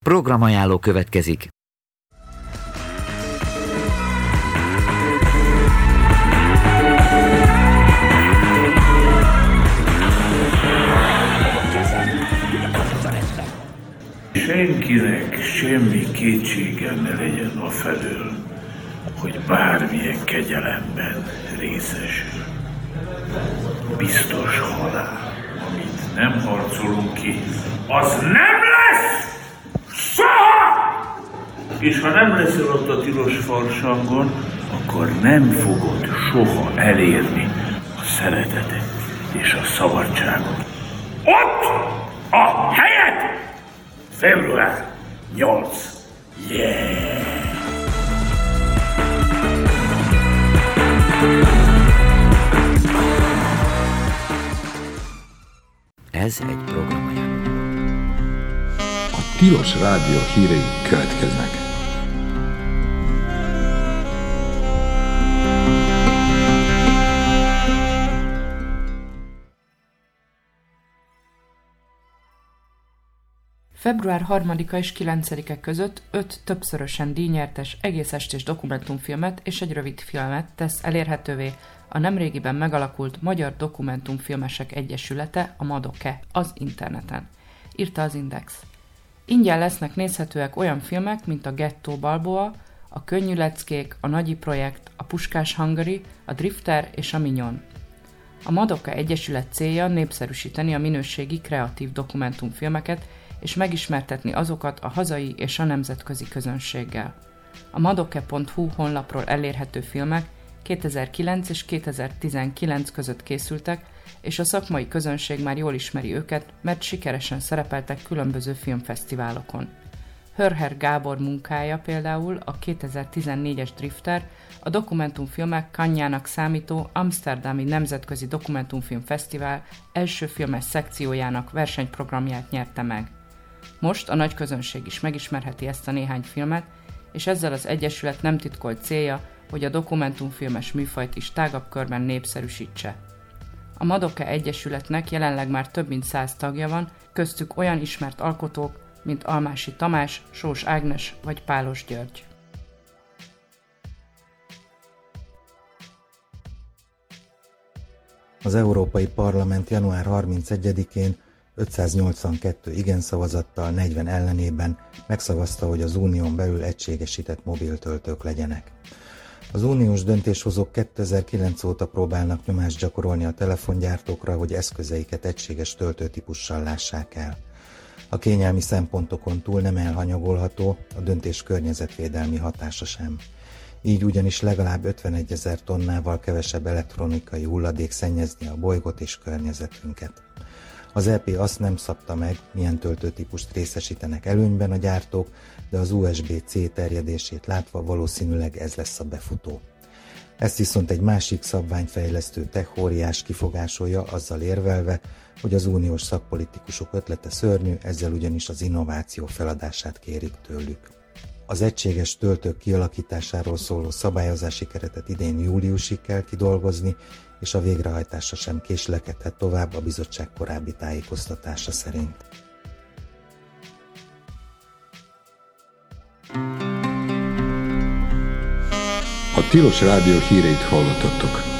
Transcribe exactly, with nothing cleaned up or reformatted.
Programajánló következik. Senkinek semmi kétsége ne legyen afelől, hogy bármilyen kegyelemben részesül. Biztos halál, amit nem harcolunk ki, az nem lesz soha! És ha nem leszel ott a tilos farsangon, akkor nem fogod soha elérni a szeretetet és a szabadságot. Ott a helyed! február nyolc. Yeah! Ez egy programajánló. A Tilos Rádió hírei következnek. február harmadika és kilencedike között öt többszörösen díjnyertes egész estés dokumentumfilmet és egy rövidfilmet tesz elérhetővé a nemrégiben megalakult Magyar Dokumentumfilmesek Egyesülete, a MADOKE, az interneten, írta az Index. Ingyen lesznek nézhetőek olyan filmek, mint a Gettó Balboa, a Könnyű leckék, a Nagyi projekt, a Puskás Hungary, a Drifter és a Mignon. A MADOKE Egyesület célja népszerűsíteni a minőségi kreatív dokumentumfilmeket és megismertetni azokat a hazai és a nemzetközi közönséggel. A madoke pont hu honlapról elérhető filmek kétezer-kilenc és kétezer-tizenkilenc között készültek, és a szakmai közönség már jól ismeri őket, mert sikeresen szerepeltek különböző filmfesztiválokon. Hörher Gábor munkája például a kétezer-tizennégyes Drifter, a dokumentumfilmek Cannes-jának számító Amsterdami Nemzetközi Dokumentumfilm Fesztivál első filmes szekciójának versenyprogramját nyerte meg. Most a nagy közönség is megismerheti ezt a néhány filmet, és ezzel az egyesület nem titkolt célja, hogy a dokumentumfilmes műfajt is tágabb körben népszerűsítse. A MADOKE Egyesületnek jelenleg már több mint száz tagja van, köztük olyan ismert alkotók, mint Almási Tamás, Sós Ágnes vagy Pálos György. Az Európai Parlament január harmincegyedikén ötszáznyolcvankettő igen szavazattal, negyven ellenében megszavazta, hogy az unión belül egységesített mobiltöltők legyenek. Az uniós döntéshozók kétezer-kilenc óta próbálnak nyomást gyakorolni a telefongyártókra, hogy eszközeiket egységes töltőtípussal lássák el. A kényelmi szempontokon túl nem elhanyagolható a döntés környezetvédelmi hatása sem. Így ugyanis legalább ötvenegyezer tonnával kevesebb elektronikai hulladék szennyezni a bolygót és környezetünket. Az é pé azt nem szabta meg, milyen töltőtípust részesítenek előnyben a gyártók, de az u es bé-C terjedését látva valószínűleg ez lesz a befutó. Ezt viszont egy másik szabványfejlesztő tech-óriás kifogásolja, azzal érvelve, hogy az uniós szakpolitikusok ötlete szörnyű, ezzel ugyanis az innováció feladását kérik tőlük. Az egységes töltők kialakításáról szóló szabályozási keretet idén júliusig kell kidolgozni, és a végrehajtása sem késlekedhet tovább a bizottság korábbi tájékoztatása szerint. A Tilos Rádió híreit hallottattok.